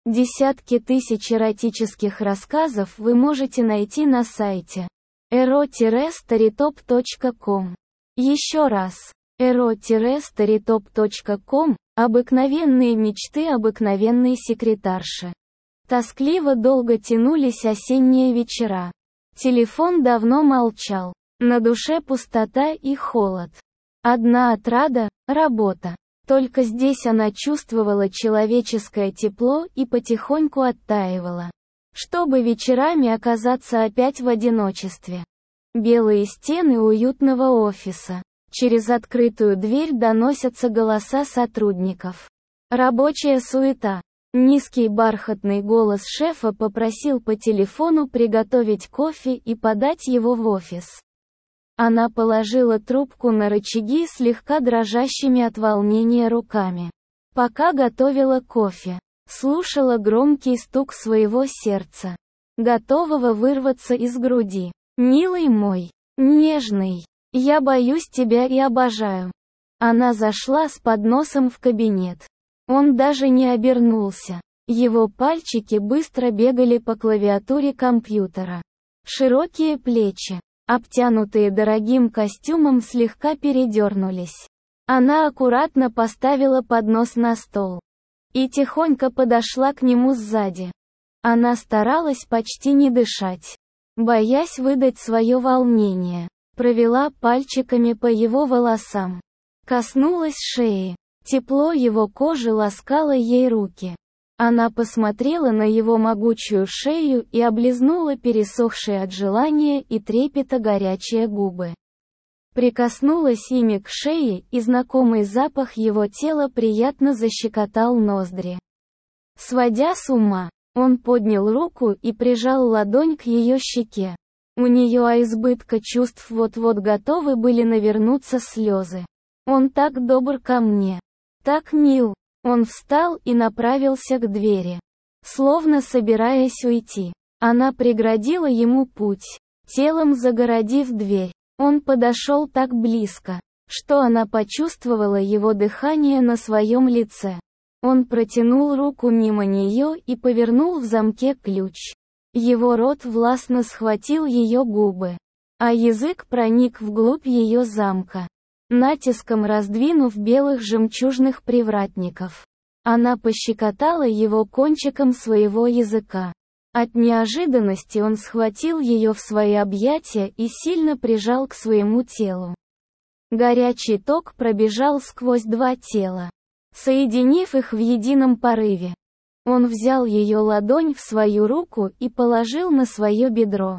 Десятки тысяч эротических рассказов вы можете найти на сайте ero-storytop.com. Еще раз. ero-storytop.com. Обыкновенные мечты обыкновенной секретарши. Тоскливо долго тянулись осенние вечера. Телефон давно молчал. На душе пустота и холод. Одна отрада – работа. Только здесь она чувствовала человеческое тепло и потихоньку оттаивала. Чтобы вечерами оказаться опять в одиночестве. Белые стены уютного офиса. Через открытую дверь доносятся голоса сотрудников. Рабочая суета. Низкий бархатный голос шефа попросил по телефону приготовить кофе и подать его в офис. Она положила трубку на рычаги слегка дрожащими от волнения руками. Пока готовила кофе, слушала громкий стук своего сердца, готового вырваться из груди. «Милый мой, нежный, я боюсь тебя и обожаю». Она зашла с подносом в кабинет. Он даже не обернулся. Его пальчики быстро бегали по клавиатуре компьютера. Широкие плечи, обтянутые дорогим костюмом, слегка передернулись. Она аккуратно поставила поднос на стол и тихонько подошла к нему сзади. Она старалась почти не дышать, боясь выдать свое волнение. Провела пальчиками по его волосам. Коснулась шеи. Тепло его кожи ласкало ей руки. Она посмотрела на его могучую шею и облизнула пересохшие от желания и трепета горячие губы. Прикоснулась ими к шее, и знакомый запах его тела приятно защекотал ноздри. Сводя с ума, он поднял руку и прижал ладонь к ее щеке. У нее от избытка чувств вот-вот готовы были навернуться слезы. «Он так добр ко мне. Так мил». Он встал и направился к двери. Словно собираясь уйти, она преградила ему путь, телом загородив дверь. Он подошел так близко, что она почувствовала его дыхание на своем лице. Он протянул руку мимо нее и повернул в замке ключ. Его рот властно схватил ее губы, а язык проник вглубь ее замка, натиском раздвинув белых жемчужных привратников. Она пощекотала его кончиком своего языка. От неожиданности он схватил ее в свои объятия и сильно прижал к своему телу. Горячий ток пробежал сквозь два тела, соединив их в едином порыве. Он взял ее ладонь в свою руку и положил на свое бедро.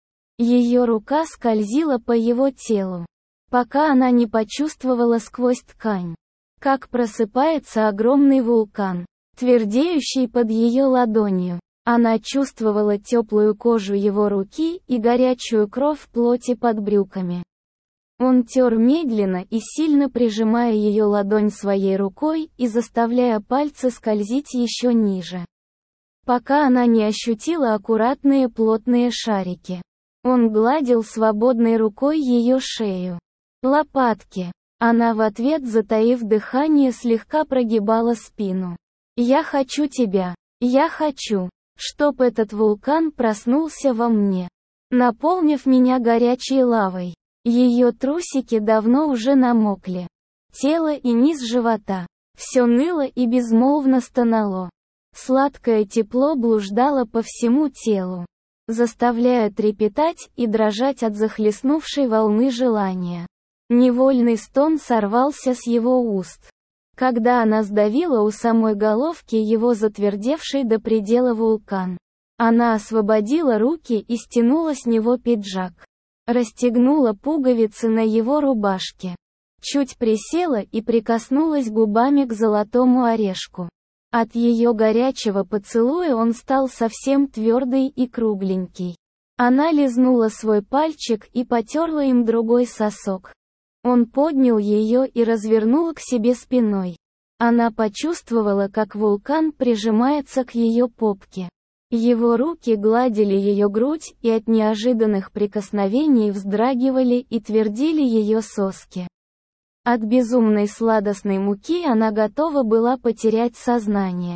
Ее рука скользила по его телу, пока она не почувствовала сквозь ткань, как просыпается огромный вулкан, твердеющий под ее ладонью. Она чувствовала теплую кожу его руки и горячую кровь плоти под брюками. Он тер медленно и сильно, прижимая ее ладонь своей рукой и заставляя пальцы скользить еще ниже, пока она не ощутила аккуратные плотные шарики. Он гладил свободной рукой ее шею, лопатки. Она в ответ, затаив дыхание, слегка прогибала спину. «Я хочу тебя. Я хочу, чтоб этот вулкан проснулся во мне, наполнив меня горячей лавой». Ее трусики давно уже намокли. Тело и низ живота. Все ныло и безмолвно стонало. Сладкое тепло блуждало по всему телу, заставляя трепетать и дрожать от захлестнувшей волны желания. Невольный стон сорвался с его уст, когда она сдавила у самой головки его затвердевший до предела вулкан. Она освободила руки и стянула с него пиджак. Расстегнула пуговицы на его рубашке. Чуть присела и прикоснулась губами к золотому орешку. От ее горячего поцелуя он стал совсем твердый и кругленький. Она лизнула свой пальчик и потерла им другой сосок. Он поднял ее и развернул к себе спиной. Она почувствовала, как вулкан прижимается к ее попке. Его руки гладили ее грудь и от неожиданных прикосновений вздрагивали и твердили ее соски. От безумной сладостной муки она готова была потерять сознание.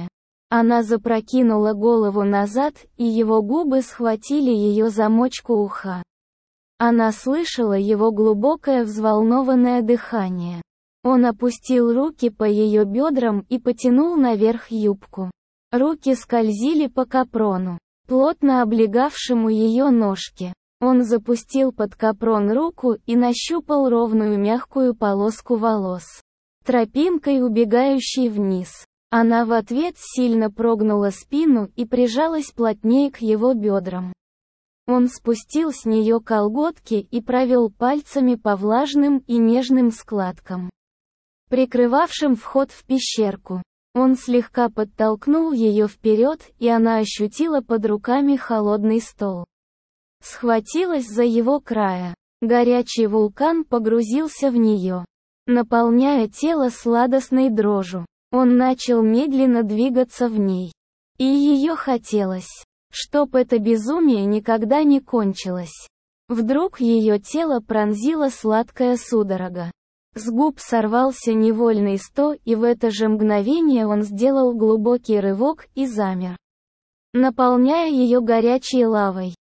Она запрокинула голову назад, и его губы схватили ее замочку уха. Она слышала его глубокое взволнованное дыхание. Он опустил руки по ее бедрам и потянул наверх юбку. Руки скользили по капрону, плотно облегавшему ее ножки. Он запустил под капрон руку и нащупал ровную мягкую полоску волос, тропинкой убегающей вниз. Она в ответ сильно прогнула спину и прижалась плотнее к его бедрам. Он спустил с нее колготки и провел пальцами по влажным и нежным складкам, прикрывавшим вход в пещерку. Он слегка подтолкнул ее вперед, и она ощутила под руками холодный стол. Схватилась за его края. Горячий вулкан погрузился в нее, наполняя тело сладостной дрожью. Он начал медленно двигаться в ней. И ее хотелось, чтоб это безумие никогда не кончилось. Вдруг ее тело пронзила сладкая судорога. С губ сорвался невольный стон, и в это же мгновение он сделал глубокий рывок и замер, наполняя ее горячей лавой.